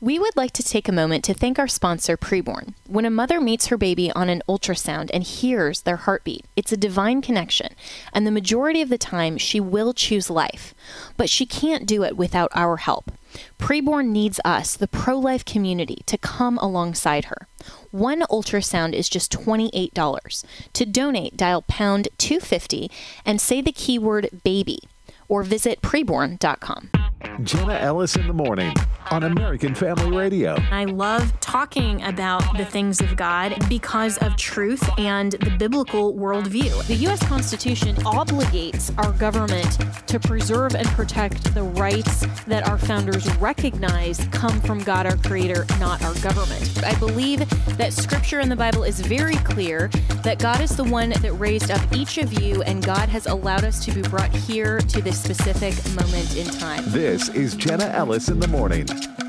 We would like to take a moment to thank our sponsor, Preborn. When a mother meets her baby on an ultrasound and hears their heartbeat, it's a divine connection, and the majority of the time she will choose life. But she can't do it without our help. Preborn needs us, the pro-life community, to come alongside her. One ultrasound is just $28. To donate, dial pound 250 and say the keyword baby, or visit preborn.com. Jenna Ellis in the morning on American Family Radio. I love talking about the things of God because of truth and the biblical worldview. The U.S. Constitution obligates our government to preserve and protect the rights that our founders recognize come from God, our Creator, not our government. I believe that Scripture in the Bible is very clear that God is the one that raised up each of you, and God has allowed us to be brought here to this specific moment in time. This is Jenna Ellis in the morning.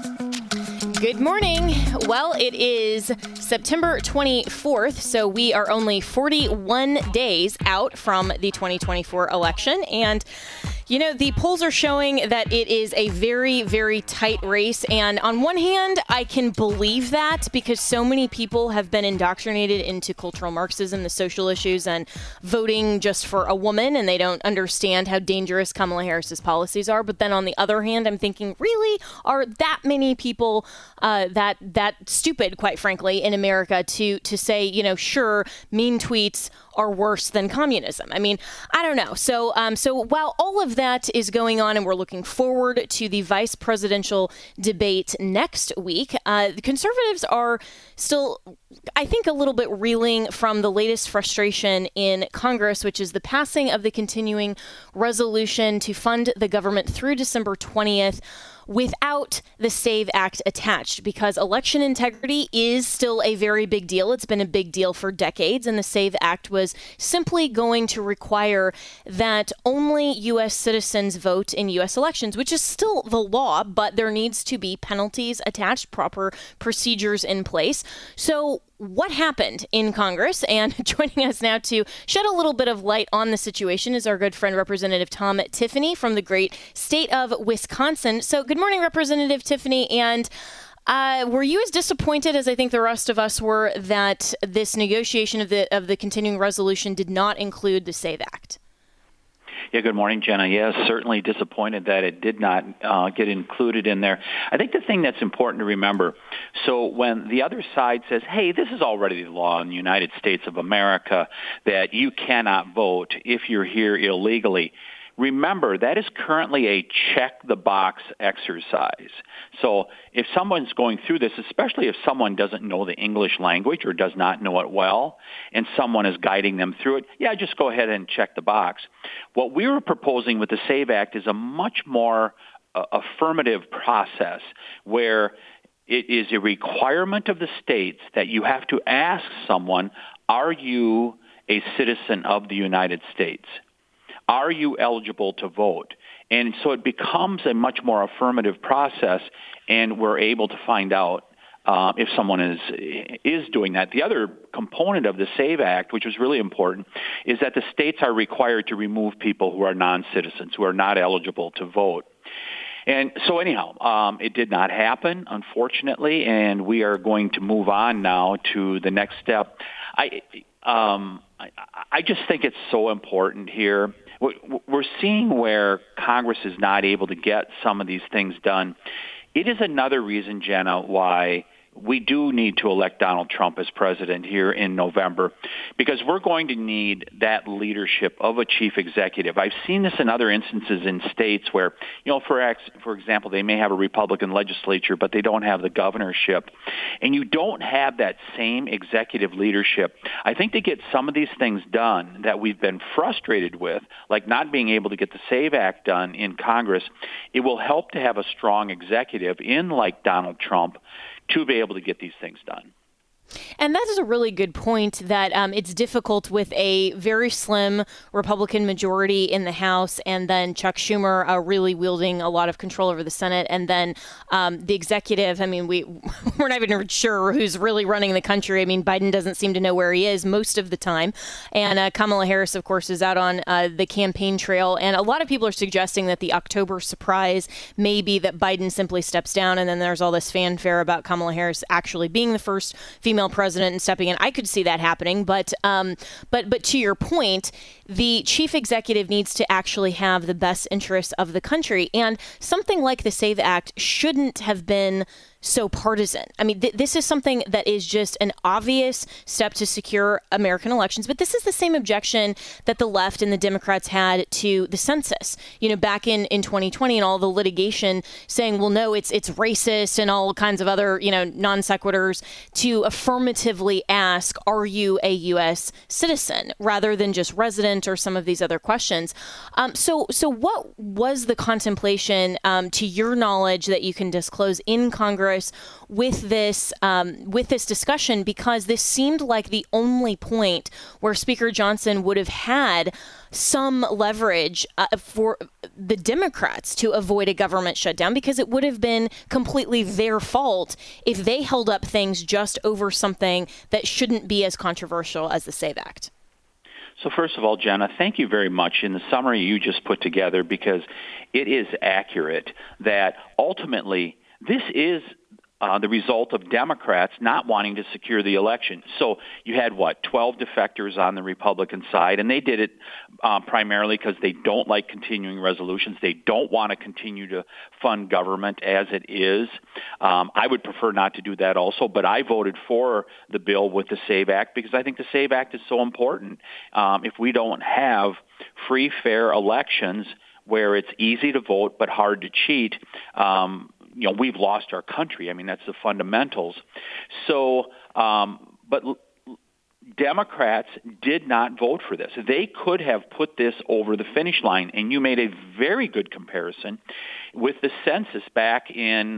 Good morning. Well, it is September 24th, so we are only 41 days out from the 2024 election. And, you know, the polls are showing that it is a very, very tight race. And on one hand, I can believe that because so many people have been indoctrinated into cultural Marxism, the social issues, and voting just for a woman, and they don't understand how dangerous Kamala Harris's policies are. But then on the other hand, I'm thinking, really, are that many people that stupid, quite frankly, in America to say, you know, sure, mean tweets are worse than communism? I mean, I don't know. So while all of that is going on and we're looking forward to the vice presidential debate next week, the conservatives are still, I think, a little bit reeling from the latest frustration in Congress, which is the passing of the continuing resolution to fund the government through December 20th. Without the SAVE Act attached, because election integrity is still a very big deal. It's been a big deal for decades, and the SAVE Act was simply going to require that only U.S. citizens vote in U.S. elections, which is still the law, but there needs to be penalties attached, proper procedures in place. So what happened in Congress? And joining us now to shed a little bit of light on the situation is our good friend, Representative Tom Tiffany from the great state of Wisconsin. So good morning, Representative Tiffany. And were you as disappointed as I think the rest of us were that this negotiation of the continuing resolution did not include the SAVE Act? Yeah, good morning, Jenna. Yes, certainly disappointed that it did not get included in there. I think the thing that's important to remember, so when the other side says, hey, this is already the law in the United States of America that you cannot vote if you're here illegally, remember, that is currently a check-the-box exercise. So if someone's going through this, especially if someone doesn't know the English language or does not know it well, and someone is guiding them through it, yeah, just go ahead and check the box. What we were proposing with the SAVE Act is a much more affirmative process where it is a requirement of the states that you have to ask someone, are you a citizen of the United States? Are you eligible to vote? And so it becomes a much more affirmative process, and we're able to find out if someone is doing that. The other component of the SAVE Act, which was really important, is that the states are required to remove people who are non-citizens, who are not eligible to vote. And so anyhow, it did not happen, unfortunately, and we are going to move on now to the next step. I just think it's so important here. We're seeing where Congress is not able to get some of these things done. It is another reason, Jenna, why we do need to elect Donald Trump as president here in November, because we're going to need that leadership of a chief executive. I've seen this in other instances in states where, you know, for example, they may have a Republican legislature, but they don't have the governorship. And you don't have that same executive leadership. I think to get some of these things done that we've been frustrated with, like not being able to get the SAVE Act done in Congress, it will help to have a strong executive in like Donald Trump to be able to get these things done. And that is a really good point that it's difficult with a very slim Republican majority in the House and then Chuck Schumer really wielding a lot of control over the Senate. And then the executive, I mean, we're not even sure who's really running the country. I mean, Biden doesn't seem to know where he is most of the time. And Kamala Harris, of course, is out on the campaign trail. And a lot of people are suggesting that the October surprise may be that Biden simply steps down. And then there's all this fanfare about Kamala Harris actually being the first female president and stepping in. I could see that happening, but to your point, the chief executive needs to actually have the best interests of the country, and something like the SAVE Act shouldn't have been so partisan. I mean, this is something that is just an obvious step to secure American elections. But this is the same objection that the left and the Democrats had to the census, back in 2020 and all the litigation saying, well, no, it's racist and all kinds of other, non sequiturs to affirmatively ask, are you a U.S. citizen rather than just resident or some of these other questions. So what was the contemplation, to your knowledge, that you can disclose in Congress with this discussion, because this seemed like the only point where Speaker Johnson would have had some leverage for the Democrats to avoid a government shutdown, because it would have been completely their fault if they held up things just over something that shouldn't be as controversial as the SAVE Act. So first of all, Jenna, thank you very much in the summary you just put together, because it is accurate that ultimately this is the result of Democrats not wanting to secure the election. So you had, 12 defectors on the Republican side, and they did it primarily because they don't like continuing resolutions. They don't want to continue to fund government as it is. I would prefer not to do that also, but I voted for the bill with the SAVE Act because I think the SAVE Act is so important. If we don't have free, fair elections where it's easy to vote but hard to cheat, we've lost our country. I mean, that's the fundamentals. So, but Democrats did not vote for this. They could have put this over the finish line, and you made a very good comparison with the census back in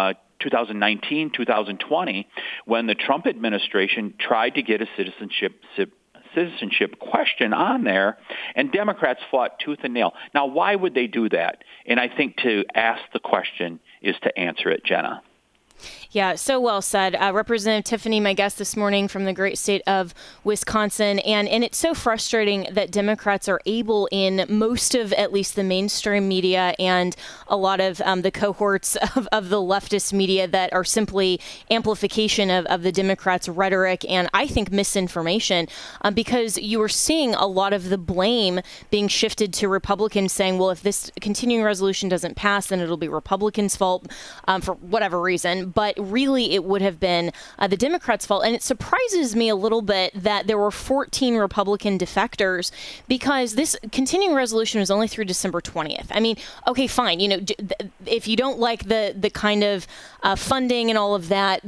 2019, 2020, when the Trump administration tried to get a citizenship question on there, and Democrats fought tooth and nail. Now, why would they do that? And I think to ask the question is to answer it, Jenna. Yeah, so well said. Representative Tiffany, my guest this morning from the great state of Wisconsin. And it's so frustrating that Democrats are able, in most of at least the mainstream media and a lot of the cohorts of the leftist media that are simply amplification of the Democrats' rhetoric and I think misinformation, because you are seeing a lot of the blame being shifted to Republicans saying, well, if this continuing resolution doesn't pass, then it'll be Republicans' fault for whatever reason. But really, it would have been the Democrats' fault. And it surprises me a little bit that there were 14 Republican defectors, because this continuing resolution was only through December 20th. I mean, okay, fine. If you don't like the kind of funding and all of that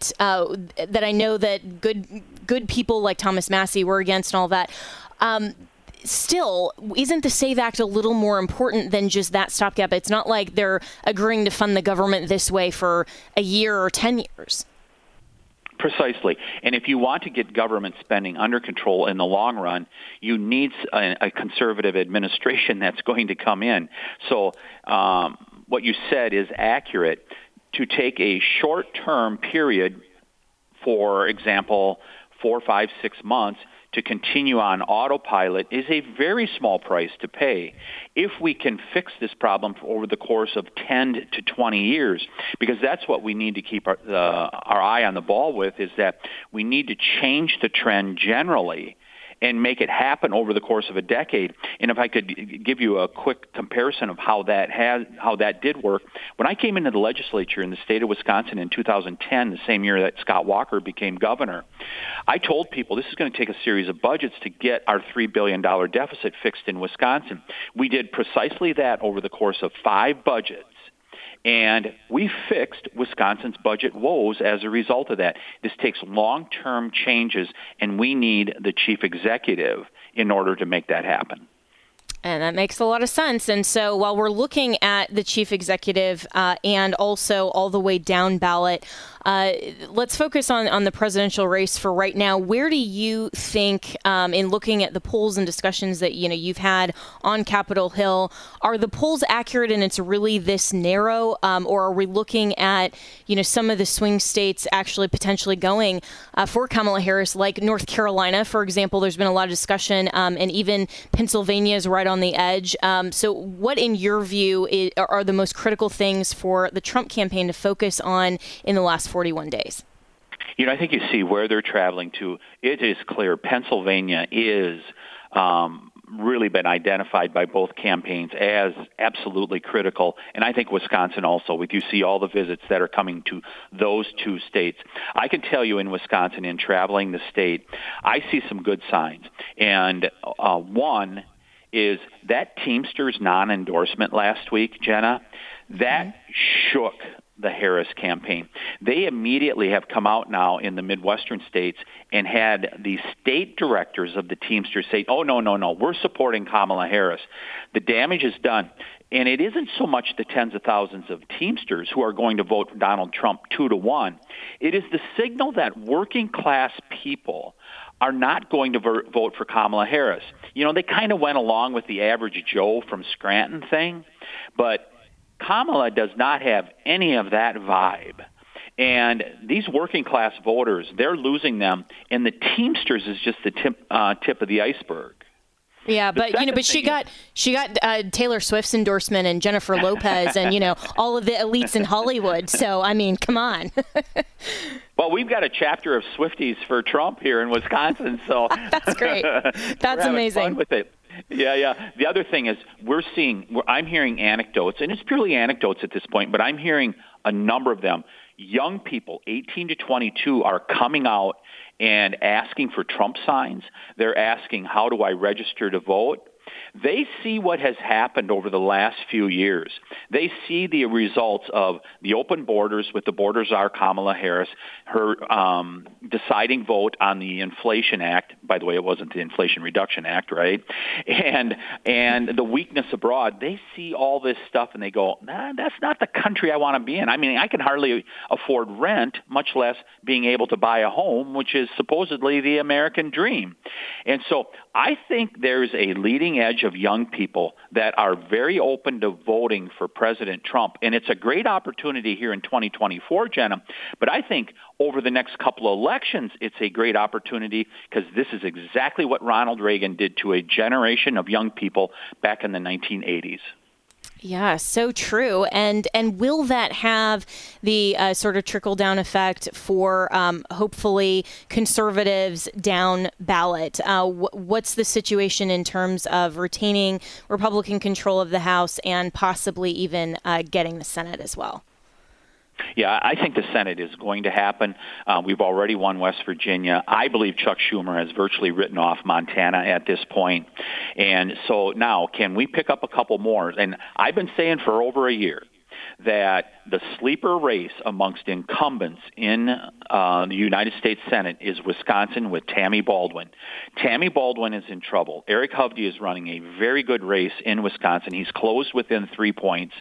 I know that good people like Thomas Massie were against and all that. Still, isn't the SAVE Act a little more important than just that stopgap? It's not like they're agreeing to fund the government this way for a year or 10 years. Precisely. And if you want to get government spending under control in the long run, you need a conservative administration that's going to come in. So what you said is accurate. To take a short-term period, for example, 4, 5, 6 months, to continue on autopilot is a very small price to pay if we can fix this problem over the course of 10 to 20 years, because that's what we need to keep our eye on the ball with, is that we need to change the trend generally and make it happen over the course of a decade. And if I could give you a quick comparison of how that did work, when I came into the legislature in the state of Wisconsin in 2010, the same year that Scott Walker became governor, I told people this is going to take a series of budgets to get our $3 billion deficit fixed in Wisconsin. We did precisely that over the course of 5 budgets. And we fixed Wisconsin's budget woes as a result of that. This takes long-term changes, and we need the chief executive in order to make that happen. And that makes a lot of sense. And so while we're looking at the chief executive and also all the way down ballot, let's focus on the presidential race for right now. Where do you think, in looking at the polls and discussions that you've had on Capitol Hill, are the polls accurate and it's really this narrow, or are we looking at some of the swing states actually potentially going for Kamala Harris, like North Carolina, for example? There's been a lot of discussion, and even Pennsylvania is right on the edge. So what, in your view, are the most critical things for the Trump campaign to focus on in the last 41 days? I think you see where they're traveling to. It is clear Pennsylvania is really been identified by both campaigns as absolutely critical. And I think Wisconsin also, with you see all the visits that are coming to those two states. I can tell you in Wisconsin, in traveling the state, I see some good signs. And one is that Teamsters non-endorsement last week, Jenna, that shook the Harris campaign. They immediately have come out now in the Midwestern states and had the state directors of the Teamsters say, oh, no, we're supporting Kamala Harris. The damage is done. And it isn't so much the tens of thousands of Teamsters who are going to vote for Donald Trump 2-1. It is the signal that working class people are not going to vote for Kamala Harris. They kind of went along with the average Joe from Scranton thing, but Kamala does not have any of that vibe. And these working class voters, they're losing them, and the Teamsters is just the tip of the iceberg. Yeah, but she got Taylor Swift's endorsement and Jennifer Lopez and all of the elites in Hollywood. So I mean, come on. Well, we've got a chapter of Swifties for Trump here in Wisconsin, so that's great. That's amazing. Fun with it. Yeah. The other thing is I'm hearing anecdotes, and it's purely anecdotes at this point, but I'm hearing a number of them. Young people, 18 to 22, are coming out and asking for Trump signs. They're asking, how do I register to vote? They see what has happened over the last few years. They see the results of the open borders with the border czar Kamala Harris, her deciding vote on the Inflation Act. By the way, it wasn't the Inflation Reduction Act, right? And the weakness abroad. They see all this stuff and they go, that's not the country I want to be in. I mean, I can hardly afford rent, much less being able to buy a home, which is supposedly the American dream. And so I think there's a leading edge of young people that are very open to voting for President Trump. And it's a great opportunity here in 2024, Jenna. But I think over the next couple of elections, it's a great opportunity because this is exactly what Ronald Reagan did to a generation of young people back in the 1980s. Yeah, so true. And will that have the sort of trickle-down effect for hopefully conservatives down ballot? What's the situation in terms of retaining Republican control of the House and possibly even getting the Senate as well? Yeah, I think the Senate is going to happen. We've already won West Virginia. I believe Chuck Schumer has virtually written off Montana at this point. And so now, can we pick up a couple more? And I've been saying for over a year that the sleeper race amongst incumbents in the United States Senate is Wisconsin with Tammy Baldwin. Tammy Baldwin is in trouble. Eric Hovde is running a very good race in Wisconsin. He's closed within 3 points,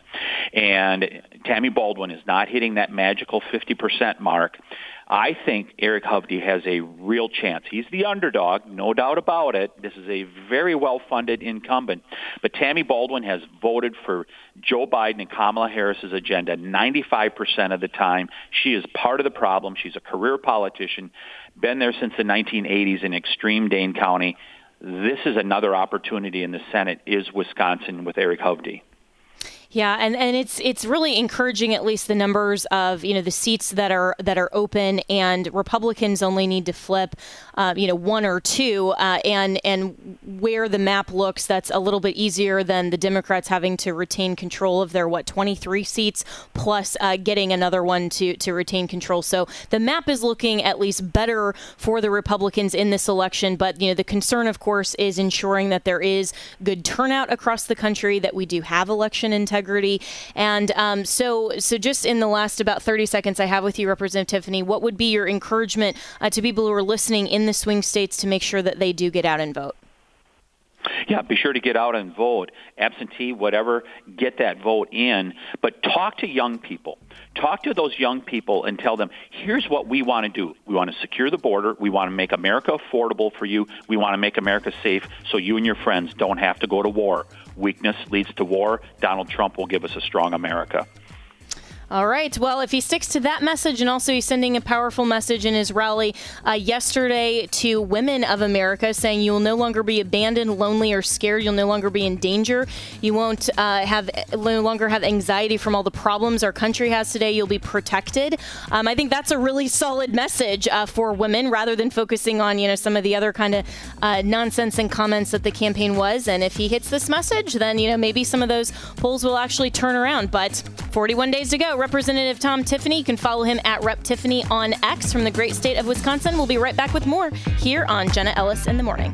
and Tammy Baldwin is not hitting that magical 50% mark. I think Eric Hovde has a real chance. He's the underdog, no doubt about it. This is a very well-funded incumbent. But Tammy Baldwin has voted for Joe Biden and Kamala Harris's agenda 95% of the time. She is part of the problem. She's a career politician, been there since the 1980s in extreme Dane County. This is another opportunity in the Senate, is Wisconsin with Eric Hovde. Yeah, and it's really encouraging, at least the numbers of the seats that are open, and Republicans only need to flip one or two, and where the map looks, that's a little bit easier than the Democrats having to retain control of their 23 seats plus getting another one to retain control. So the map is looking at least better for the Republicans in this election, but the concern, of course, is ensuring that there is good turnout across the country, that we do have election integrity. And so just in the last about 30 seconds I have with you, Representative Tiffany, what would be your encouragement to people who are listening in the swing states to make sure that they do get out and vote? Yeah, be sure to get out and vote. Absentee, whatever, get that vote in. But talk to young people. Talk to those young people and tell them, here's what we want to do. We want to secure the border. We want to make America affordable for you. We want to make America safe so you and your friends don't have to go to war. Weakness leads to war. Donald Trump will give us a strong America. All right. Well, if he sticks to that message, and also he's sending a powerful message in his rally yesterday to women of America, saying you will no longer be abandoned, lonely, or scared. You'll no longer be in danger. You won't no longer have anxiety from all the problems our country has today. You'll be protected. I think that's a really solid message for women, rather than focusing on some of the other kind of nonsense and comments that the campaign was. And if he hits this message, then maybe some of those polls will actually turn around. But 41 days to go. Representative Tom Tiffany. You can follow him at Rep. Tiffany on X from the great state of Wisconsin. We'll be right back with more here on Jenna Ellis in the Morning.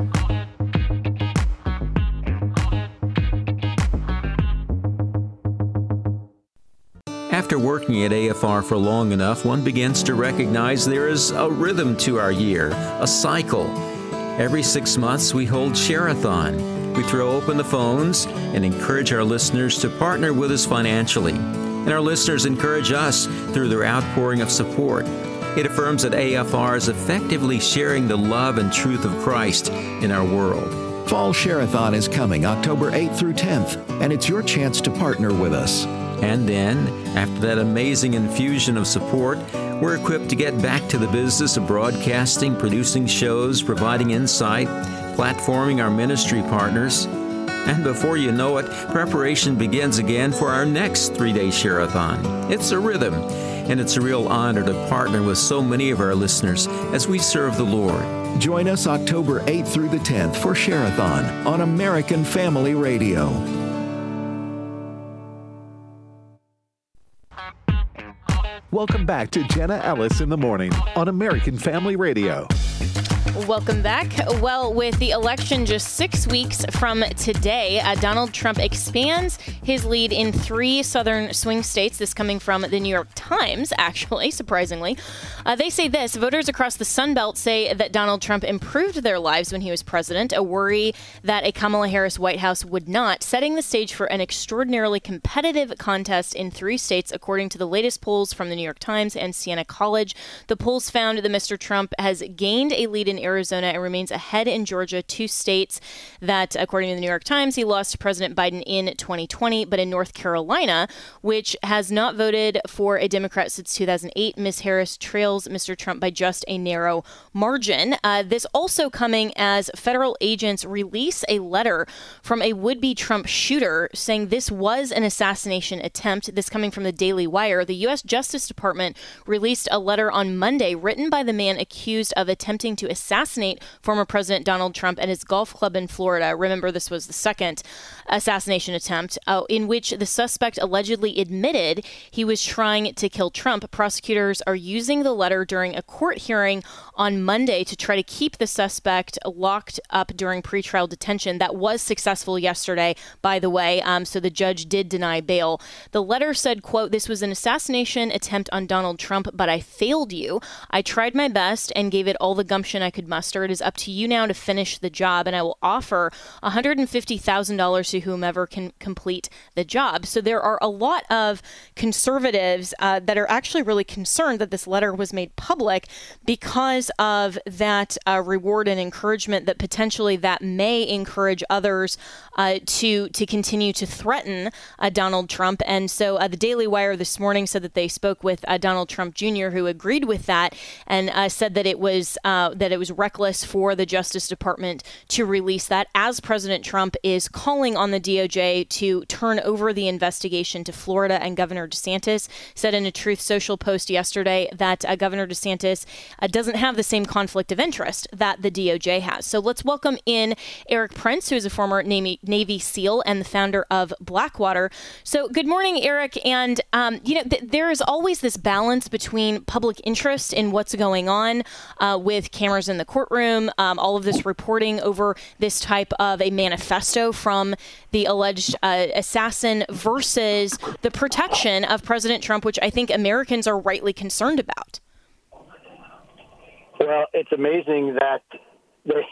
After working at AFR for long enough, one begins to recognize there is a rhythm to our year, a cycle. Every 6 months, we hold Share-a-thon. We throw open the phones and encourage our listeners to partner with us financially. And our listeners encourage us through their outpouring of support. It affirms that AFR is effectively sharing the love and truth of Christ in our world. Fall Share-a-thon is coming October 8th through 10th, and it's your chance to partner with us. And then, after that amazing infusion of support, we're equipped to get back to the business of broadcasting, producing shows, providing insight, platforming our ministry partners. And before you know it, preparation begins again for our next 3-day Share-a-thon. It's a rhythm, and it's a real honor to partner with so many of our listeners as we serve the Lord. Join us October 8th through the 10th for Share-a-thon on American Family Radio. Welcome back to Jenna Ellis in the Morning on American Family Radio. Welcome back. Well, with the election just 6 weeks from today, Donald Trump expands his lead in 3 southern swing states. This coming from the New York Times, actually, surprisingly. They say this: voters across the Sun Belt say that Donald Trump improved their lives when he was president, a worry that a Kamala Harris White House would not, setting the stage for an extraordinarily competitive contest in 3 states, according to the latest polls from the New York Times and Siena College. The polls found that Mr. Trump has gained a lead in Arizona and remains ahead in Georgia, 2 states that, according to the New York Times, he lost to President Biden in 2020. But in North Carolina, which has not voted for a Democrat since 2008, Ms. Harris trails Mr. Trump by just a narrow margin. This also coming as federal agents release a letter from a would-be Trump shooter saying this was an assassination attempt. This coming from the Daily Wire. The U.S. Justice Department released a letter on Monday written by the man accused of attempting to assassinate former President Donald Trump at his golf club in Florida. Remember, this was the second assassination attempt in which the suspect allegedly admitted he was trying to kill Trump. Prosecutors are using the letter during a court hearing on Monday to try to keep the suspect locked up during pretrial detention. That was successful yesterday, by the way, so the judge did deny bail. The letter said, quote, "This was an assassination attempt on Donald Trump, but I failed you. I tried my best and gave it all the gumption I could muster. It is up to you now to finish the job, and I will offer $150,000 to whomever can complete the job." So there are a lot of conservatives that are actually really concerned that this letter was made public because of that reward and encouragement that potentially that may encourage others to continue to threaten Donald Trump. And so the Daily Wire this morning said that they spoke with Donald Trump Jr., who agreed with that and said that it was reckless for the Justice Department to release that, as President Trump is calling on the DOJ to turn over the investigation to Florida. And Governor DeSantis said in a Truth Social post yesterday that Governor DeSantis doesn't have the same conflict of interest that the DOJ has. So let's welcome in Erik Prince, who is a former Navy SEAL and the founder of Blackwater. So good morning, Erik. And, there is always this balance between public interest in what's going on with cameras in the courtroom, all of this reporting over this type of a manifesto from the alleged assassin versus the protection of President Trump, which I think Americans are rightly concerned about. Well, it's amazing that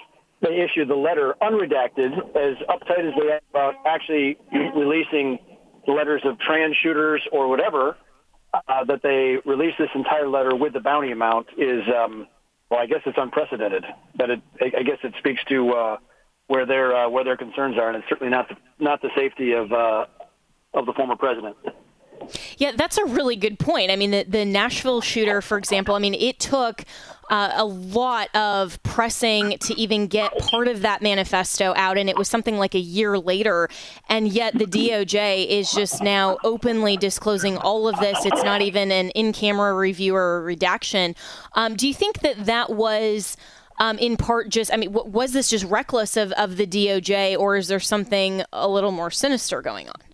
they issued the letter unredacted, as uptight as they are about actually releasing the letters of trans shooters or whatever, that they released this entire letter with the bounty amount is, well, I guess it's unprecedented. But I guess it speaks to where their concerns are, and it's certainly not the safety of the former president. Yeah, that's a really good point. I mean, the Nashville shooter, for example, I mean, it took a lot of pressing to even get part of that manifesto out, and it was something like a year later, and yet the DOJ is just now openly disclosing all of this. It's not even an in-camera review or a redaction. Do you think that was in part just, I mean, was this just reckless of the DOJ, or is there something a little more sinister going on?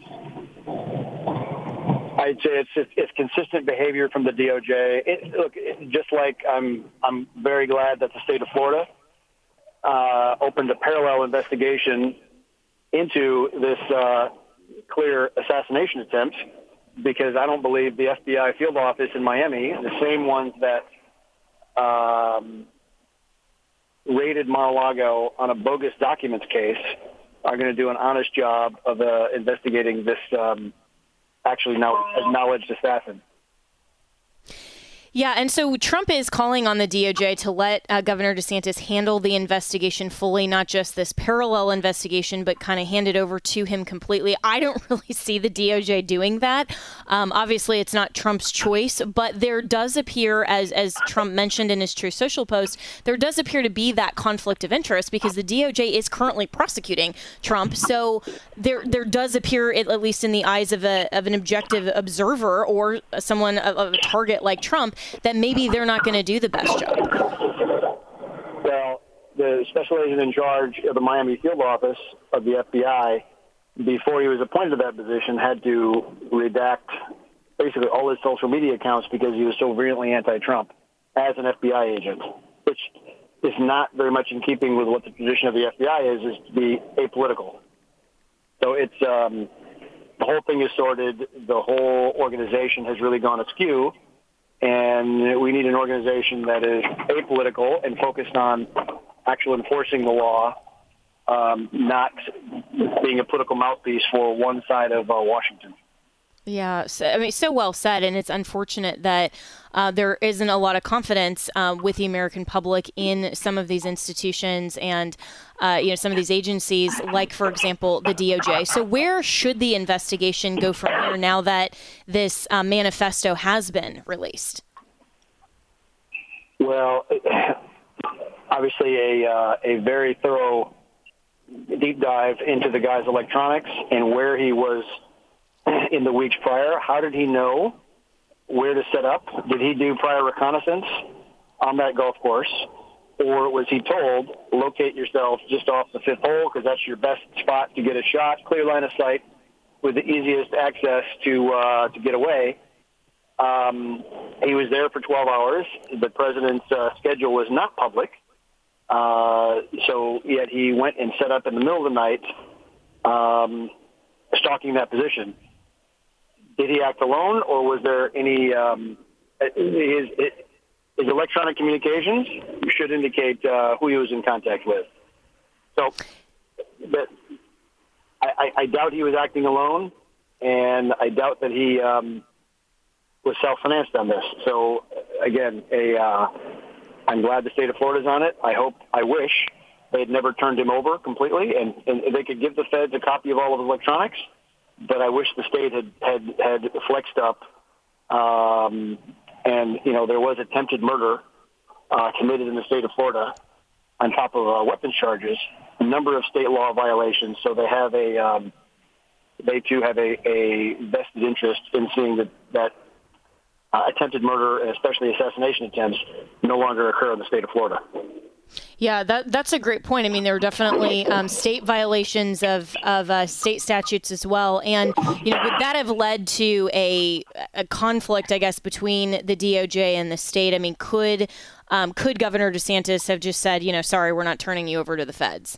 I'd say it's consistent behavior from the DOJ. Just like I'm very glad that the state of Florida opened a parallel investigation into this clear assassination attempt, because I don't believe the FBI field office in Miami, the same ones that raided Mar-a-Lago on a bogus documents case, are going to do an honest job of investigating this actually now acknowledged assassin. Yeah, and so Trump is calling on the DOJ to let Governor DeSantis handle the investigation fully, not just this parallel investigation, but kind of hand it over to him completely. I don't really see the DOJ doing that. Obviously, it's not Trump's choice, but there does appear, as Trump mentioned in his Truth Social post, there does appear to be that conflict of interest because the DOJ is currently prosecuting Trump. So there does appear, at least in the eyes of an objective observer or someone of a target like Trump, that maybe they're not going to do the best job. Well, the special agent in charge of the Miami field office of the FBI, before he was appointed to that position, had to redact basically all his social media accounts because he was so virulently anti-Trump as an FBI agent, which is not very much in keeping with what the tradition of the FBI is to be apolitical. So it's the whole thing is sorted. The whole organization has really gone askew. And we need an organization that is apolitical and focused on actually enforcing the law, not being a political mouthpiece for one side of Washington. Yeah, so well said, and it's unfortunate that there isn't a lot of confidence with the American public in some of these institutions and some of these agencies, like, for example, the DOJ. So where should the investigation go from here now that this manifesto has been released? Well, obviously a very thorough deep dive into the guy's electronics and where he was in the weeks prior. How did he know where to set up? Did he do prior reconnaissance on that golf course? Or was he told, locate yourself just off the fifth hole because that's your best spot to get a shot, clear line of sight, with the easiest access to get away? He was there for 12 hours. The president's schedule was not public. So yet he went and set up in the middle of the night, stalking that position. Did he act alone, or was there any his electronic communications should indicate who he was in contact with? So I doubt he was acting alone, and I doubt that he was self-financed on this. So again, I'm glad the state of Florida's on it. I wish they had never turned him over completely, and they could give the feds a copy of all of his electronics. But I wish the state had flexed up, and there was attempted murder committed in the state of Florida on top of weapons charges, a number of state law violations. So they have they too have a vested interest in seeing that attempted murder, and especially assassination attempts, no longer occur in the state of Florida. Yeah, that's a great point. I mean, there are definitely state violations of state statutes as well. And, would that have led to a conflict, I guess, between the DOJ and the state? I mean, could Governor DeSantis have just said, sorry, we're not turning you over to the feds?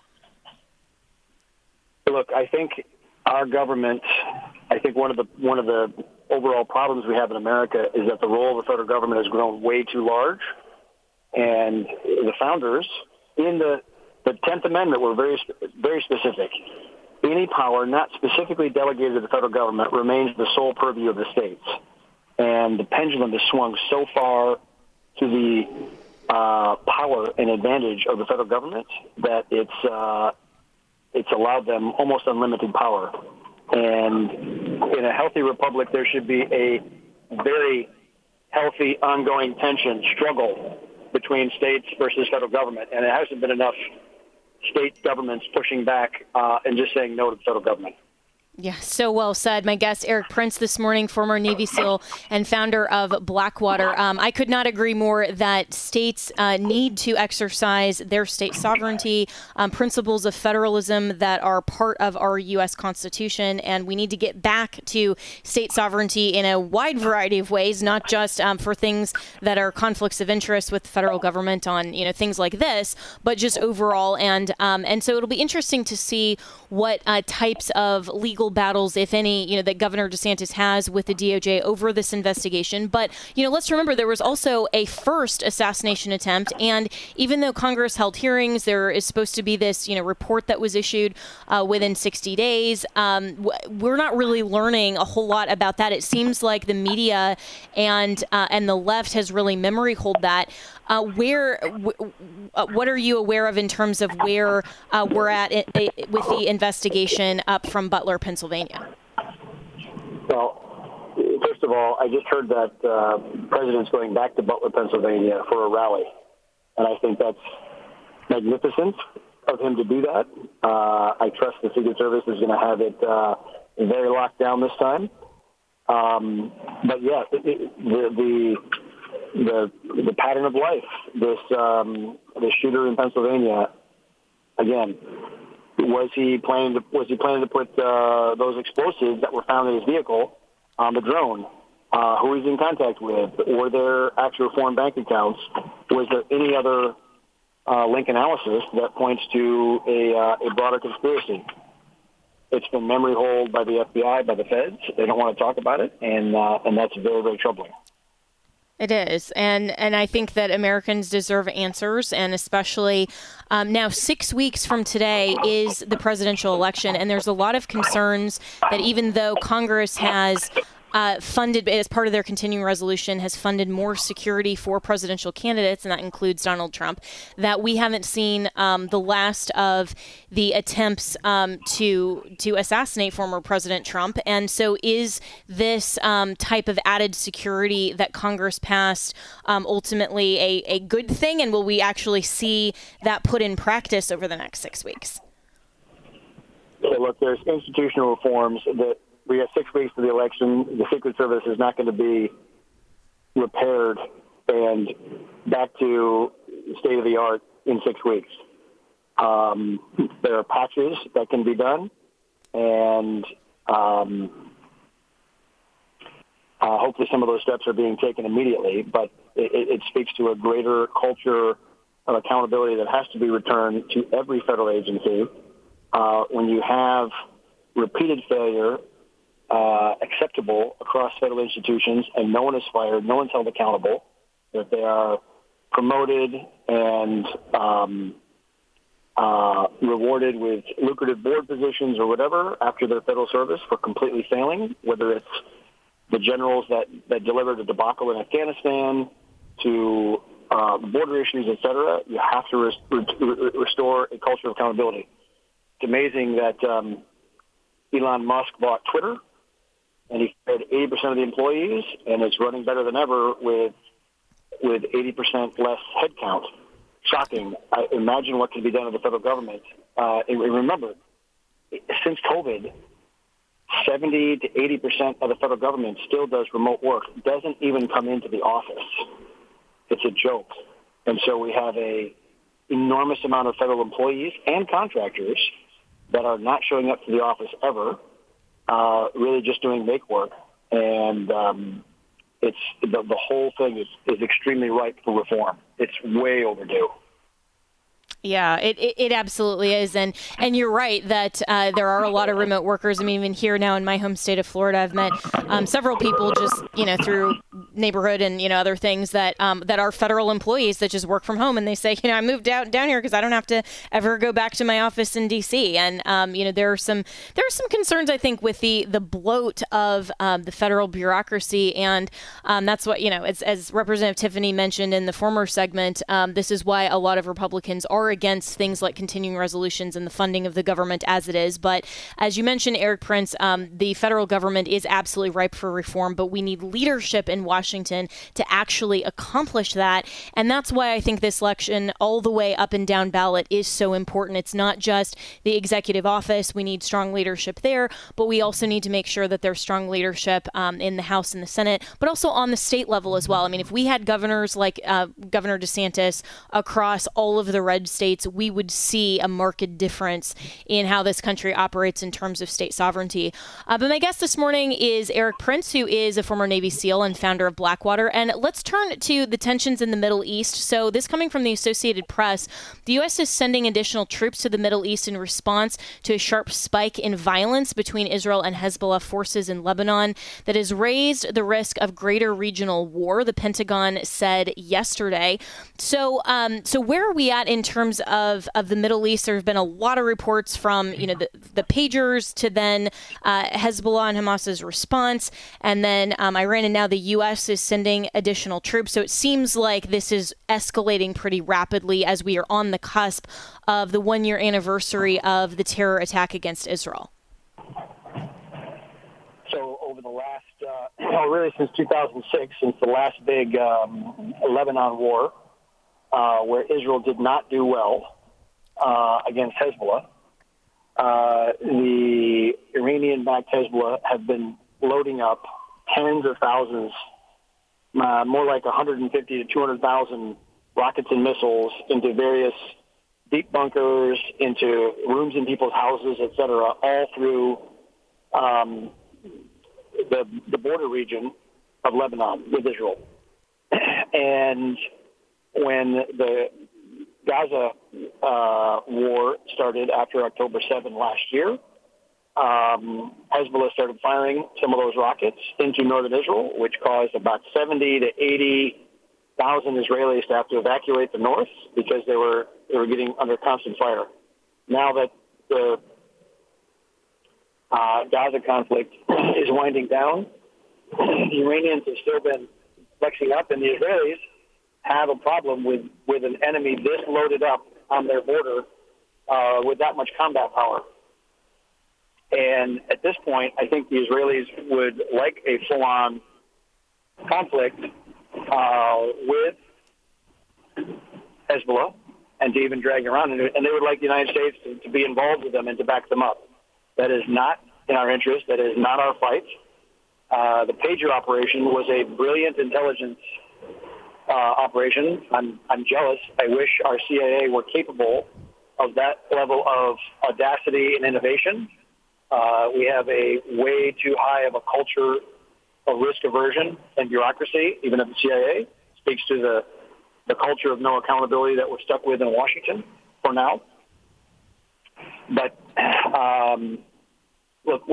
Look, I think our government, one of the overall problems we have in America is that the role of the federal government has grown way too large. And the founders in the 10th Amendment, we're very, very specific. Any power not specifically delegated to the federal government remains the sole purview of the states. And the pendulum has swung so far to the power and advantage of the federal government that it's allowed them almost unlimited power. And in a healthy republic, there should be a very healthy, ongoing tension, struggle between states versus federal government. And it hasn't been enough state governments pushing back and just saying no to the federal government. Yeah, so well said. My guest, Erik Prince, this morning, former Navy SEAL and founder of Blackwater. I could not agree more that states need to exercise their state sovereignty, principles of federalism that are part of our U.S. Constitution, and we need to get back to state sovereignty in a wide variety of ways, not just for things that are conflicts of interest with the federal government on things like this, but just overall. And so it'll be interesting to see what types of legal battles, if any, that Governor DeSantis has with the DOJ over this investigation. But, let's remember there was also a first assassination attempt. And even though Congress held hearings, there is supposed to be this, report that was issued within 60 days. We're not really learning a whole lot about that. It seems like the media and the left has really memory hold that. What are you aware of in terms of where we're at with the investigation up from Butler, Pennsylvania? Well, first of all, I just heard that the president's going back to Butler, Pennsylvania for a rally. And I think that's magnificent of him to do that. I trust the Secret Service is going to have it very locked down this time. But yeah, the pattern of life, this shooter in Pennsylvania, again, was he planning to put those explosives that were found in his vehicle on the drone? Who he's in contact with? Were there actual foreign bank accounts? Was there any other link analysis that points to a broader conspiracy? It's been memory holed by the FBI, by the feds. They don't want to talk about it, and that's very, very troubling. It is. And I think that Americans deserve answers, and especially now 6 weeks from today is the presidential election. And there's a lot of concerns that even though Congress has funded, as part of their continuing resolution, has funded more security for presidential candidates, and that includes Donald Trump, that we haven't seen the last of the attempts to assassinate former President Trump. And so is this type of added security that Congress passed ultimately a good thing? And will we actually see that put in practice over the next 6 weeks? So look, there's institutional reforms that we have 6 weeks to the election. The Secret Service is not going to be repaired and back to state of the art in 6 weeks. There are patches that can be done, and hopefully some of those steps are being taken immediately, but it speaks to a greater culture of accountability that has to be returned to every federal agency. When you have repeated failure acceptable across federal institutions, and no one is fired, no one's held accountable, that they are promoted and rewarded with lucrative board positions or whatever after their federal service for completely failing, whether it's the generals that delivered a debacle in Afghanistan to border issues, et cetera. You have to restore a culture of accountability. It's amazing that Elon Musk bought Twitter, and he fired 80% of the employees, and it's running better than ever with 80% less headcount. Shocking. I imagine what can be done in the federal government. And remember, since COVID, 70 to 80% of the federal government still does remote work, doesn't even come into the office. It's a joke. And so we have a enormous amount of federal employees and contractors that are not showing up to the office ever, really just doing make work. And it's the whole thing is extremely ripe for reform. It's way overdue. Yeah, it absolutely is. And you're right that there are a lot of remote workers. I mean, even here now in my home state of Florida, I've met several people just, through neighborhood and, other things that are federal employees that just work from home. And they say, I moved down here because I don't have to ever go back to my office in D.C. And, there are some concerns, I think, with the bloat of the federal bureaucracy. And that's what, as Representative Tiffany mentioned in the former segment, this is why a lot of Republicans are against things like continuing resolutions and the funding of the government as it is. But as you mentioned, Eric Prince, the federal government is absolutely ripe for reform, but we need leadership in Washington to actually accomplish that. And that's why I think this election, all the way up and down ballot, is so important. It's not just the executive office. We need strong leadership there, but we also need to make sure that there's strong leadership in the House and the Senate, but also on the state level as well. I mean, if we had governors like Governor DeSantis across all of the red states, we would see a marked difference in how this country operates in terms of state sovereignty. But my guest this morning is Eric Prince, who is a former Navy SEAL and founder of Blackwater. And let's turn to the tensions in the Middle East. So this coming from the Associated Press, the U.S. is sending additional troops to the Middle East in response to a sharp spike in violence between Israel and Hezbollah forces in Lebanon that has raised the risk of greater regional war, the Pentagon said yesterday. So where are we at in terms of the Middle East? There have been a lot of reports from, the pagers to then Hezbollah and Hamas's response. And then Iran, and now the U.S. is sending additional troops. So it seems like this is escalating pretty rapidly as we are on the cusp of the 1-year anniversary of the terror attack against Israel. So over the last, really since 2006, since the last big Lebanon war, where Israel did not do well against Hezbollah, the Iranian-backed Hezbollah have been loading up tens of thousands, more like 150 to 200,000 rockets and missiles into various deep bunkers, into rooms in people's houses, et cetera, all through the border region of Lebanon with Israel. And when the Gaza war started after October 7 last year, Hezbollah started firing some of those rockets into northern Israel, which caused about 70 to 80,000 Israelis to have to evacuate the north because they were getting under constant fire. Now that the Gaza conflict is winding down, the Iranians have still been flexing up, and the Israelis have a problem with an enemy this loaded up on their border with that much combat power. And at this point, I think the Israelis would like a full-on conflict with Hezbollah and to even drag around. And they would like the United States to be involved with them and to back them up. That is not in our interest. That is not our fight. The pager operation was a brilliant intelligence operation. I'm jealous. I wish our CIA were capable of that level of audacity and innovation. We have a way too high of a culture of risk aversion and bureaucracy, even at the CIA. Speaks to the culture of no accountability that we're stuck with in Washington for now. But look,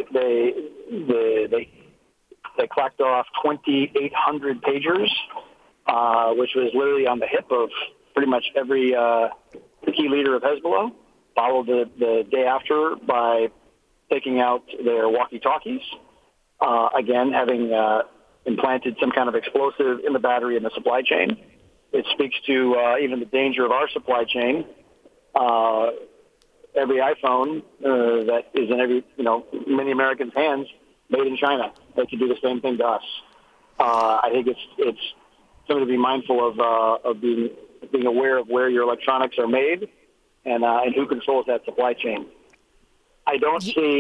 they clocked off 2,800 pagers, which was literally on the hip of pretty much every key leader of Hezbollah. Followed the day after by taking out their walkie-talkies, again, having implanted some kind of explosive in the battery in the supply chain. It speaks to even the danger of our supply chain. Every iPhone that is in many Americans' hands, made in China. They can do the same thing to us. I think it's something to be mindful of being aware of where your electronics are made and who controls that supply chain. I don't see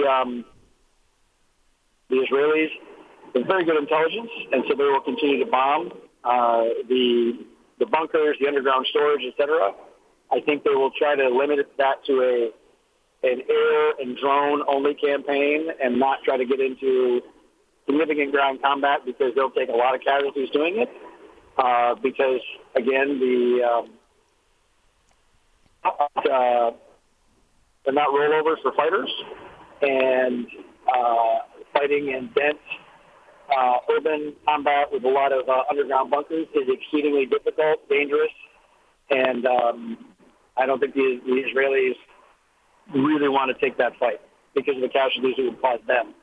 the Israelis with very good intelligence, and so they will continue to bomb the bunkers, the underground storage, etc. I think they will try to limit that to an air and drone only campaign and not try to get into significant ground combat because they'll take a lot of casualties doing it. Because again, they're not rollovers for fighters, and fighting in dense urban combat with a lot of underground bunkers is exceedingly difficult, dangerous, and I don't think the Israelis really want to take that fight because of the casualties it would cause them.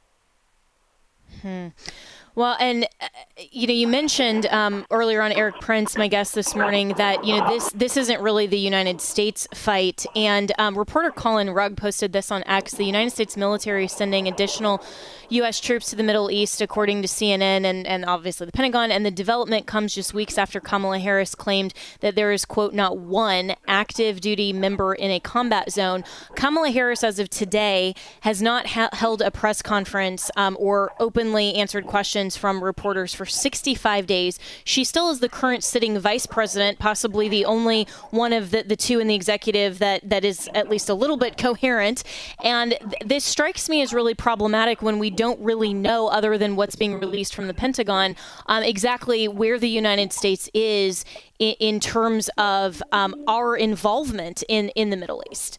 Well, and you mentioned earlier on Erik Prince, my guest this morning, that this isn't really the United States fight. And reporter Colin Rugg posted this on X. The United States military is sending additional U.S. troops to the Middle East, according to CNN and obviously the Pentagon. And the development comes just weeks after Kamala Harris claimed that there is, quote, not one active duty member in a combat zone. Kamala Harris, as of today, has not held a press conference or openly answered questions from reporters for 65 days. She still is the current sitting vice president, possibly the only one of the two in the executive that is at least a little bit coherent. And this strikes me as really problematic when we don't really know, other than what's being released from the Pentagon, exactly where the United States is in terms of our involvement in the Middle East.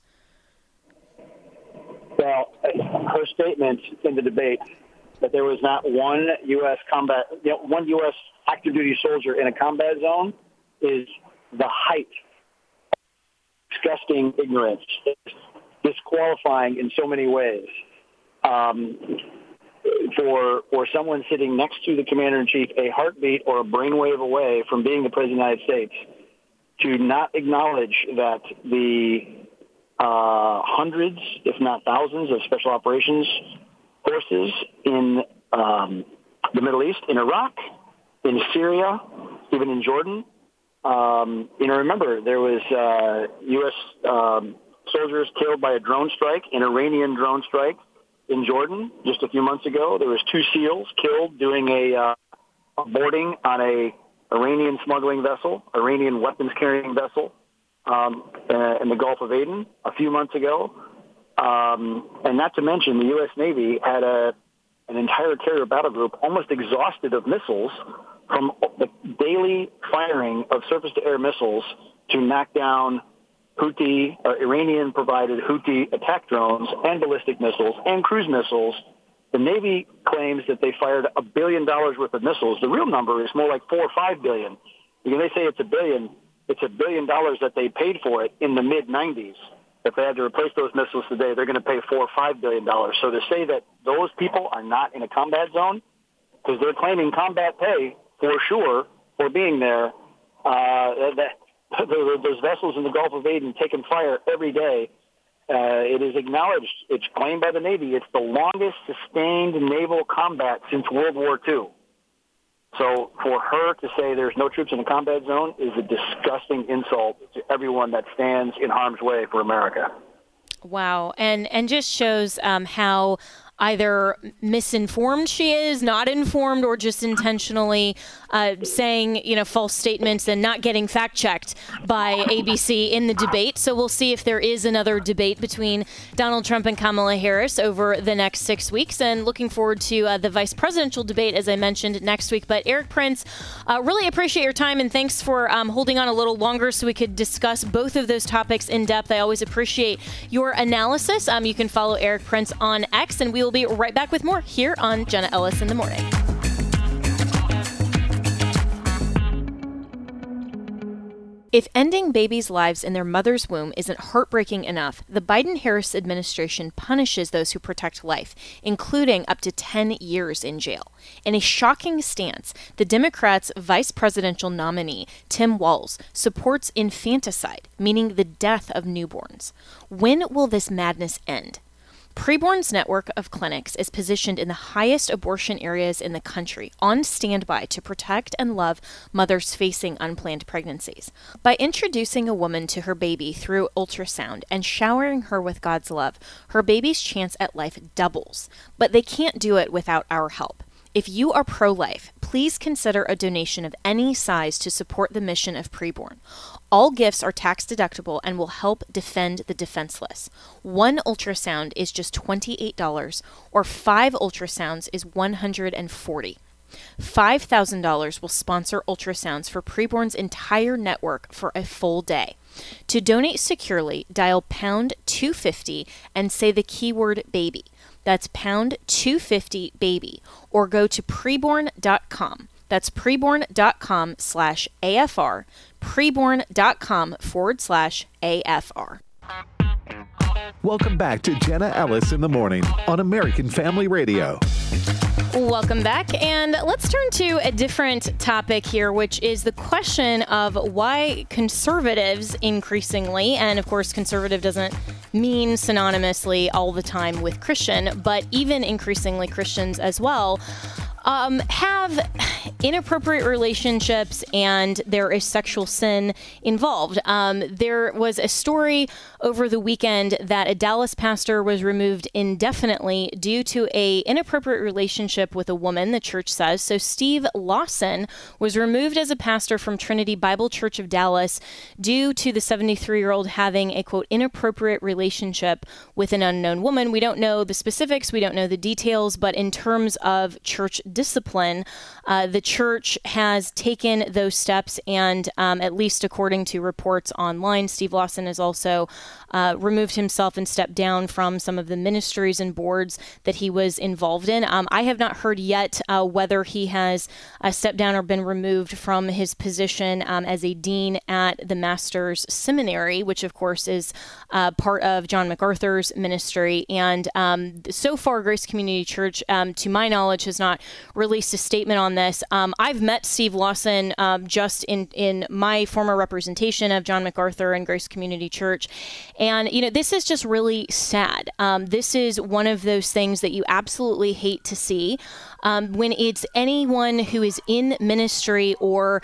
Well, her statement in the debate that there was not one U.S. one U.S. active duty soldier in a combat zone is the height of disgusting ignorance. It's disqualifying in so many ways. For someone sitting next to the commander-in-chief, a heartbeat or a brainwave away from being the president of the United States, to not acknowledge that the hundreds, if not thousands, of special operations forces in the Middle East, in Iraq, in Syria, even in Jordan. Remember, there was U.S. Soldiers killed by a drone strike, an Iranian drone strike in Jordan just a few months ago. There was 2 SEALs killed doing a boarding on a Iranian smuggling vessel, Iranian weapons-carrying vessel in the Gulf of Aden a few months ago. And not to mention, the U.S. Navy had an entire carrier battle group almost exhausted of missiles from the daily firing of surface-to-air missiles to knock down Iranian-provided Houthi attack drones and ballistic missiles and cruise missiles. The Navy claims that they fired $1 billion worth of missiles. The real number is more like $4 or $5 billion. When they say it's $1 billion, it's $1 billion that they paid for it in the mid-'90s. If they had to replace those missiles today, they're going to pay $4 or $5 billion. So to say that those people are not in a combat zone, because they're claiming combat pay for sure for being there, those vessels in the Gulf of Aden taking fire every day. It is acknowledged, it's claimed by the Navy, it's the longest sustained naval combat since World War II. So for her to say there's no troops in a combat zone is a disgusting insult to everyone that stands in harm's way for America. Wow. And just shows how either misinformed she is, not informed, or just intentionally saying, false statements and not getting fact-checked by ABC in the debate. So we'll see if there is another debate between Donald Trump and Kamala Harris over the next 6 weeks, and looking forward to the vice presidential debate, as I mentioned, next week. But Erik Prince, really appreciate your time, and thanks for holding on a little longer so we could discuss both of those topics in depth. I always appreciate your analysis. You can follow Erik Prince on X, and we will be right back with more here on Jenna Ellis in the Morning. If ending babies' lives in their mother's womb isn't heartbreaking enough, the Biden-Harris administration punishes those who protect life, including up to 10 years in jail. In a shocking stance, the Democrats' vice presidential nominee, Tim Walz, supports infanticide, meaning the death of newborns. When will this madness end? Preborn's network of clinics is positioned in the highest abortion areas in the country, on standby to protect and love mothers facing unplanned pregnancies. By introducing a woman to her baby through ultrasound and showering her with God's love, her baby's chance at life doubles. But they can't do it without our help. If you are pro-life, please consider a donation of any size to support the mission of Preborn. All gifts are tax deductible and will help defend the defenseless. One ultrasound is just $28, or 5 ultrasounds is $140. $5,000 will sponsor ultrasounds for Preborn's entire network for a full day. To donate securely, dial pound 250 and say the keyword baby. That's pound 250 baby, or go to preborn.com. That's preborn.com/AFR, preborn.com/AFR. Welcome back to Jenna Ellis in the Morning on American Family Radio. Welcome back, and let's turn to a different topic here, which is the question of why conservatives increasingly, and of course conservative doesn't mean synonymously all the time with Christian, but even increasingly Christians as well, have inappropriate relationships and there is sexual sin involved. There was a story over the weekend that a Dallas pastor was removed indefinitely due to a inappropriate relationship with a woman, the church says. So Steve Lawson was removed as a pastor from Trinity Bible Church of Dallas due to the 73-year-old having a, quote, inappropriate relationship with an unknown woman. We don't know the specifics. We don't know the details. But in terms of church discipline, the church has taken those steps, and at least according to reports online, Steve Lawson has also removed himself and stepped down from some of the ministries and boards that he was involved in. I have not heard yet whether he has stepped down or been removed from his position as a dean at the Master's Seminary, which of course is part of John MacArthur's ministry. And so far, Grace Community Church, to my knowledge, has not released a statement on this. I've met Steve Lawson just in my former representation of John MacArthur and Grace Community Church. And, you know, this is just really sad. This is one of those things that you absolutely hate to see when it's anyone who is in ministry or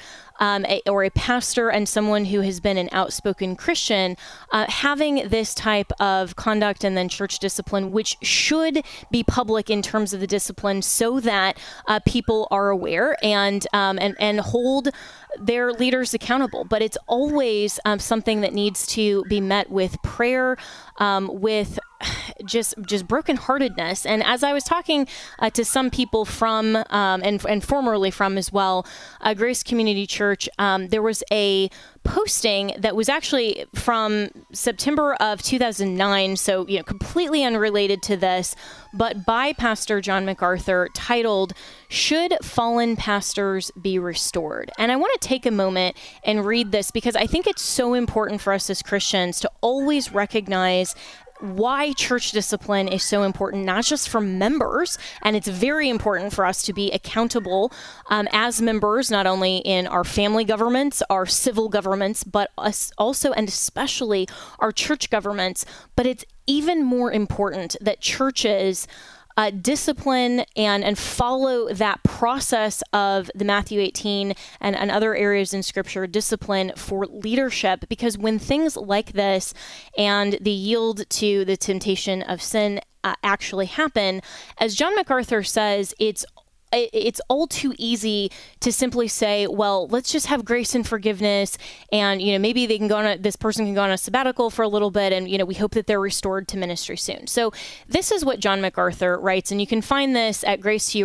a pastor and someone who has been an outspoken Christian, having this type of conduct and then church discipline, which should be public in terms of the discipline so that people are aware and hold their leaders accountable. But it's always something that needs to be met with prayer, with just brokenheartedness. And as I was talking to some people from and formerly from as well, Grace Community Church, there was a posting that was actually from September of 2009, so completely unrelated to this, but by Pastor John MacArthur, titled "Should Fallen Pastors Be Restored?" And I want to take a moment and read this because I think it's so important for us as Christians to always recognize why church discipline is so important, not just for members, and it's very important for us to be accountable as members, not only in our family governments, our civil governments, but us also and especially our church governments. But it's even more important that churches discipline and follow that process of the Matthew 18 and other areas in Scripture, discipline for leadership, because when things like this and the yield to the temptation of sin actually happen, as John MacArthur says, it's all too easy to simply say, well, let's just have grace and forgiveness, and maybe they can this person can go on a sabbatical for a little bit, and we hope that they're restored to ministry soon. So this is what John MacArthur writes, and you can find this at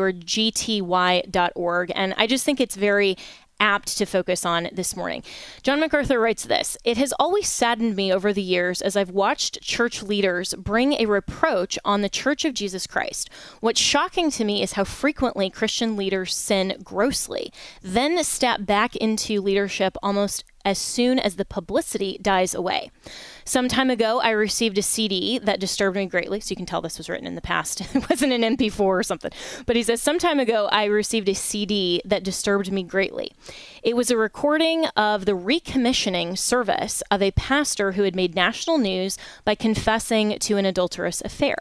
gracetoyourgty.org, and I just think it's very apt to focus on this morning. John MacArthur writes this: "It has always saddened me over the years as I've watched church leaders bring a reproach on the Church of Jesus Christ. What's shocking to me is how frequently Christian leaders sin grossly, then step back into leadership almost as soon as the publicity dies away. Some time ago, I received a CD that disturbed me greatly." So you can tell this was written in the past. It wasn't an MP4 or something. But he says, "Some time ago, I received a CD that disturbed me greatly. It was a recording of the recommissioning service of a pastor who had made national news by confessing to an adulterous affair.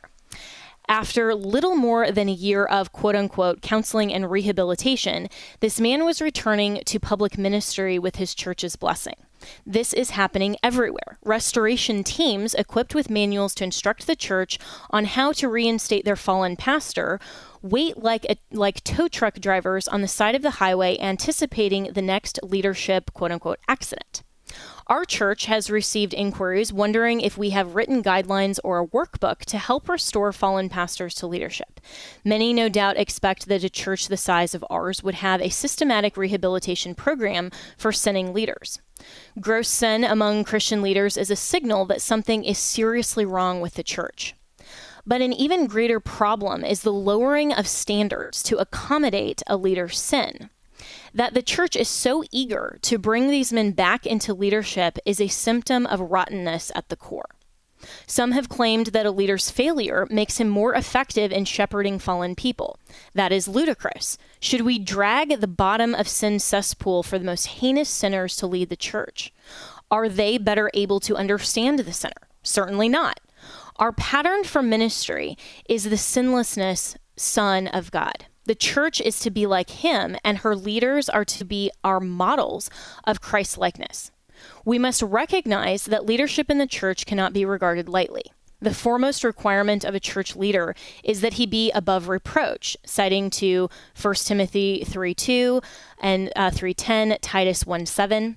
After little more than a year of quote-unquote counseling and rehabilitation, this man was returning to public ministry with his church's blessing. This is happening everywhere. Restoration teams equipped with manuals to instruct the church on how to reinstate their fallen pastor wait like tow truck drivers on the side of the highway anticipating the next leadership quote-unquote accident. Our church has received inquiries wondering if we have written guidelines or a workbook to help restore fallen pastors to leadership. Many no doubt expect that a church the size of ours would have a systematic rehabilitation program for sinning leaders. Gross sin among Christian leaders is a signal that something is seriously wrong with the church. But an even greater problem is the lowering of standards to accommodate a leader's sin. That the church is so eager to bring these men back into leadership is a symptom of rottenness at the core. Some have claimed that a leader's failure makes him more effective in shepherding fallen people. That is ludicrous. Should we drag the bottom of sin's cesspool for the most heinous sinners to lead the church? Are they better able to understand the sinner? Certainly not. Our pattern for ministry is the sinlessness Son of God. The church is to be like him, and her leaders are to be our models of Christ-likeness. We must recognize that leadership in the church cannot be regarded lightly. The foremost requirement of a church leader is that he be above reproach, citing to 1 Timothy 3:2 and 3:10, Titus 1:7.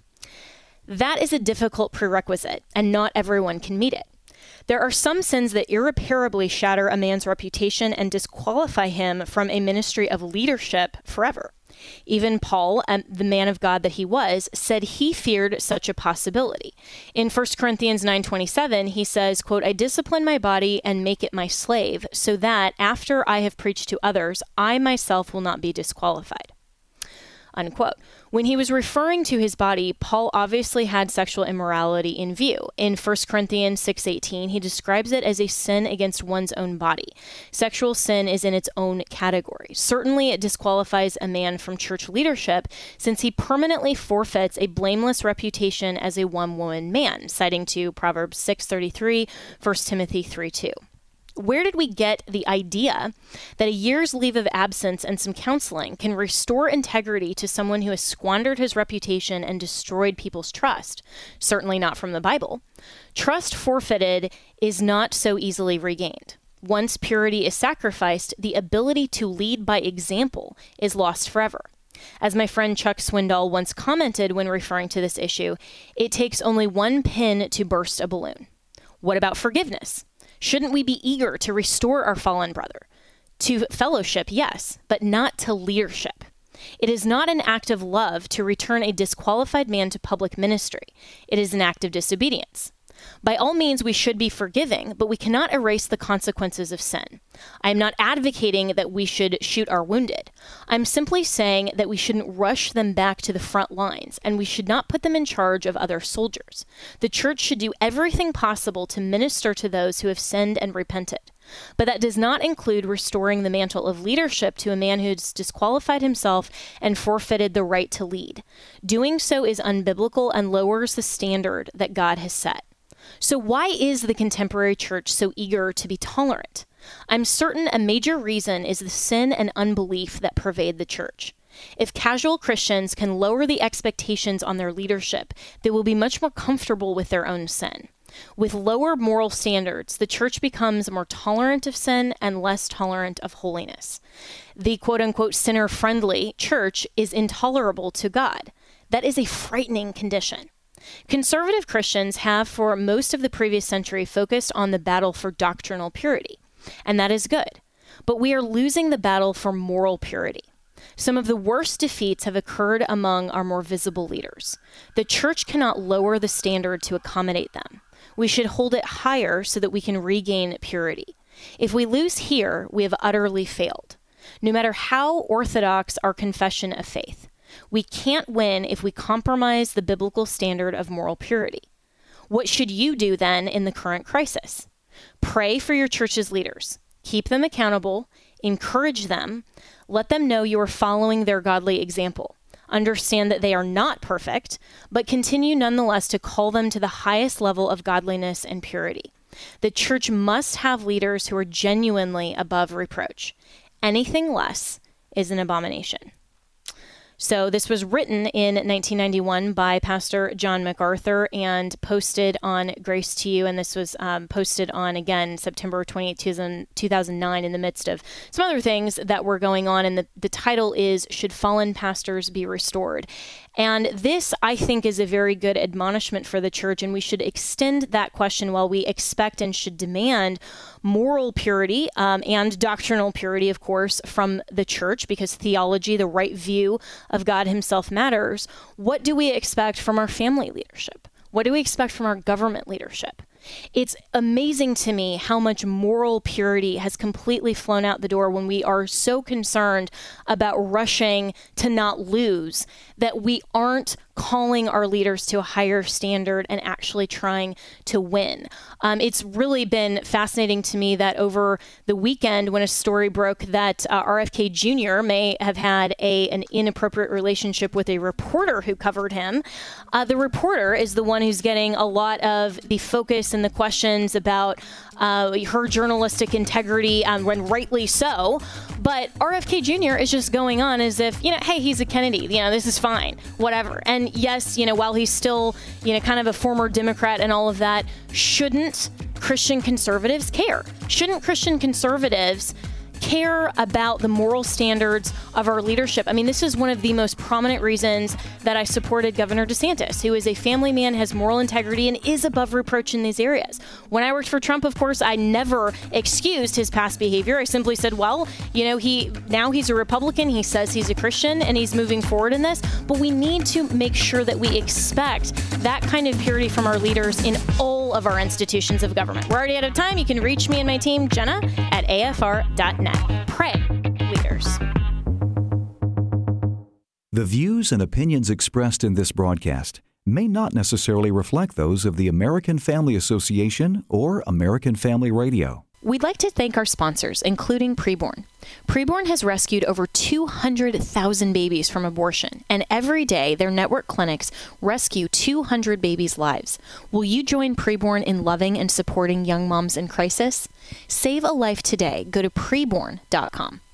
That is a difficult prerequisite, and not everyone can meet it. There are some sins that irreparably shatter a man's reputation and disqualify him from a ministry of leadership forever. Even Paul, the man of God that he was, said he feared such a possibility. In 1 Corinthians 9:27, he says, quote, "I discipline my body and make it my slave, so that after I have preached to others, I myself will not be disqualified." Unquote. When he was referring to his body, Paul obviously had sexual immorality in view. In 1 Corinthians 6:18, he describes it as a sin against one's own body. Sexual sin is in its own category. Certainly, it disqualifies a man from church leadership since he permanently forfeits a blameless reputation as a one-woman man, citing to Proverbs 6:33, 1 Timothy 3:2. Where did we get the idea that a year's leave of absence and some counseling can restore integrity to someone who has squandered his reputation and destroyed people's trust? Certainly not from the Bible. Trust forfeited is not so easily regained. Once purity is sacrificed, the ability to lead by example is lost forever. As my friend Chuck Swindoll once commented when referring to this issue, it takes only one pin to burst a balloon. What about forgiveness? Shouldn't we be eager to restore our fallen brother? To fellowship, yes, but not to leadership. It is not an act of love to return a disqualified man to public ministry. It is an act of disobedience. By all means, we should be forgiving, but we cannot erase the consequences of sin. I am not advocating that we should shoot our wounded. I'm simply saying that we shouldn't rush them back to the front lines, and we should not put them in charge of other soldiers. The church should do everything possible to minister to those who have sinned and repented. But that does not include restoring the mantle of leadership to a man who has disqualified himself and forfeited the right to lead. Doing so is unbiblical and lowers the standard that God has set. So why is the contemporary church so eager to be tolerant? I'm certain a major reason is the sin and unbelief that pervade the church. If casual Christians can lower the expectations on their leadership, they will be much more comfortable with their own sin. With lower moral standards, the church becomes more tolerant of sin and less tolerant of holiness. The quote-unquote sinner-friendly church is intolerable to God. That is a frightening condition. Conservative Christians have, for most of the previous century, focused on the battle for doctrinal purity, and that is good. But we are losing the battle for moral purity. Some of the worst defeats have occurred among our more visible leaders. The church cannot lower the standard to accommodate them. We should hold it higher so that we can regain purity. If we lose here, we have utterly failed. No matter how orthodox our confession of faith, we can't win if we compromise the biblical standard of moral purity. What should you do then in the current crisis? Pray for your church's leaders. Keep them accountable. Encourage them. Let them know you are following their godly example. Understand that they are not perfect, but continue nonetheless to call them to the highest level of godliness and purity. The church must have leaders who are genuinely above reproach. Anything less is an abomination. So this was written in 1991 by Pastor John MacArthur and posted on Grace to You. And this was posted on, again, September 28, 2009, in the midst of some other things that were going on. And the title is, Should Fallen Pastors Be Restored? And this, I think, is a very good admonishment for the church, and we should extend that question while we expect and should demand moral purity and doctrinal purity, of course, from the church, because theology, the right view of God himself, matters. What do we expect from our family leadership? What do we expect from our government leadership? It's amazing to me how much moral purity has completely flown out the door when we are so concerned about rushing to not lose, that we aren't calling our leaders to a higher standard and actually trying to win. It's really been fascinating to me that over the weekend, when a story broke that RFK Jr. may have had an inappropriate relationship with a reporter who covered him, the reporter is the one who's getting a lot of the focus and the questions about her journalistic integrity, when rightly so. But RFK Jr. is just going on as if, hey, he's a Kennedy, this is fine, whatever. And yes, while he's still, kind of a former Democrat and all of that, shouldn't Christian conservatives care? Shouldn't Christian conservatives care about the moral standards of our leadership? I mean, this is one of the most prominent reasons that I supported Governor DeSantis, who is a family man, has moral integrity, and is above reproach in these areas. When I worked for Trump, of course, I never excused his past behavior. I simply said, well, he's a Republican, he says he's a Christian, and he's moving forward in this, but we need to make sure that we expect that kind of purity from our leaders in all of our institutions of government. We're already out of time. You can reach me and my team, Jenna, at afr.net. Pray, leaders. The views and opinions expressed in this broadcast may not necessarily reflect those of the American Family Association or American Family Radio. We'd like to thank our sponsors, including Preborn. Preborn has rescued over 200,000 babies from abortion, and every day their network clinics rescue 200 babies' lives. Will you join Preborn in loving and supporting young moms in crisis? Save a life today. Go to preborn.com.